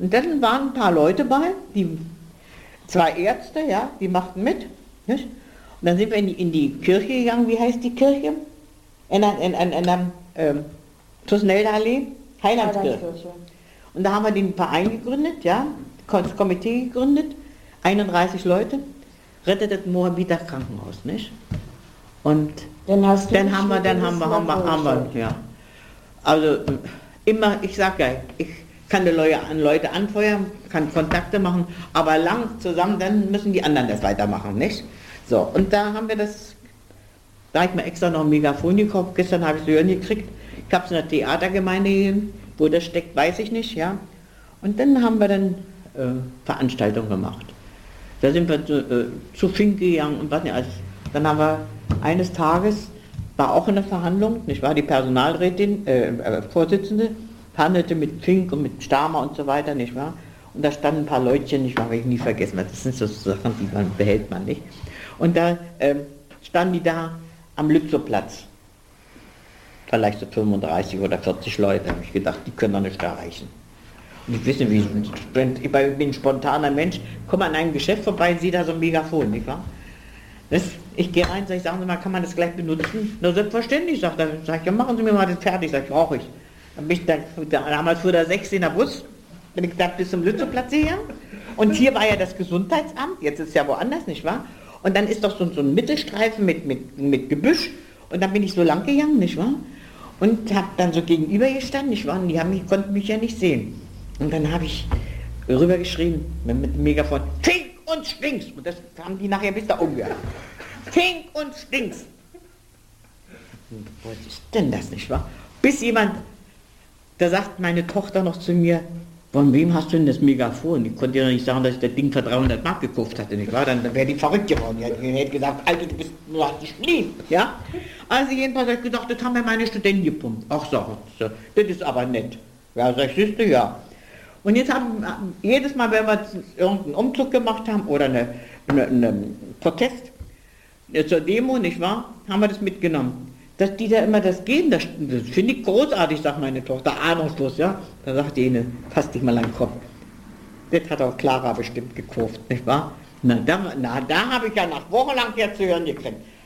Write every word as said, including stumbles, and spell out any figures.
Und dann waren ein paar Leute bei, die zwei Ärzte, ja, die machten mit. Nicht? Und dann sind wir in die, in die Kirche gegangen, wie heißt die Kirche? In, in, in, in der ähm, Tusnelder Allee, Heilandskirche. Und da haben wir den Verein gegründet, ja, das Komitee gegründet, einunddreißig Leute, rettet das Moabiter Krankenhaus, nicht? Und dann, hast du dann haben wir, dann haben wir, haben wir, haben wir, ja. Also immer, ich sag ja, ich kann die Leute, an Leute anfeuern, kann Kontakte machen, aber lang zusammen, dann müssen die anderen das weitermachen, nicht? So, und da haben wir das, da habe ich mir extra noch ein Megafon gekauft, gestern habe ich es hören gekriegt, ich habe es in der Theatergemeinde gegeben, wo das steckt, weiß ich nicht, ja. Und dann haben wir dann äh, Veranstaltungen gemacht. Da sind wir zu, äh, zu Fink gegangen und was nicht alles. Dann haben wir eines Tages, war auch in der Verhandlung, nicht wahr, die Personalrätin, äh, äh, Vorsitzende, handelte mit Fink und mit Stamer und so weiter, nicht wahr. Und da standen ein paar Leutchen, nicht wahr, weil ich nie vergessen habe, das sind so Sachen, die man behält man nicht. Und da äh, standen die da am Lützowplatz. Vielleicht so fünfunddreißig oder vierzig Leute, habe ich gedacht, die können doch nicht erreichen. Und ich wissen, wie ich, ich bin ein spontaner Mensch, komme an einem Geschäft vorbei, sehe da so ein Megafon, nicht wahr? Das, ich gehe rein, sage ich, sagen Sie mal, kann man das gleich benutzen? Na, selbstverständlich, sagt er. Sag ich, ja, machen Sie mir mal das fertig, sag ich, brauche ich. Dann bin ich da, damals fuhr der sechzehner Bus, bin ich da bis zum Lützowplatz hier. Und hier war ja das Gesundheitsamt, jetzt ist es ja woanders, nicht wahr? Und dann ist doch so, so ein Mittelstreifen mit, mit, mit Gebüsch. Und dann bin ich so lang gegangen, nicht wahr? Und habe dann so gegenüber gestanden, nicht wahr? Und die haben mich, konnten mich ja nicht sehen. Und dann habe ich rübergeschrien mit, mit dem Megafon, Fink und Stinks! Und das haben die nachher bis da umgehört. Fink und Stinks! Und was ist denn das, nicht wahr? Bis jemand, da sagt meine Tochter noch zu mir, von wem hast du denn das Megafon? Ich konnte ja nicht sagen, dass ich das Ding für dreihundert Mark gekauft hatte, nicht wahr? Dann wäre die verrückt geworden. Die hätte gesagt, Alter, du bist nur nicht lieb, ja? Also jedenfalls habe ich gedacht, das haben mir meine Studenten gepumpt. Ach so, das ist aber nett. Ja, sag ich, siehst du, ja. Und jetzt haben, jedes Mal, wenn wir irgendeinen Umzug gemacht haben oder eine, eine, eine Protest zur Demo, nicht wahr, haben wir das mitgenommen. Dass die da immer das geben, das, das finde ich großartig, sagt meine Tochter, ahnungslos, ja. Da sagt die eine, fass dich mal an den Kopf. Das hat auch Clara bestimmt gekauft, nicht wahr? Na, da, na, da habe ich ja nach wochenlang jetzt zu hören gekriegt.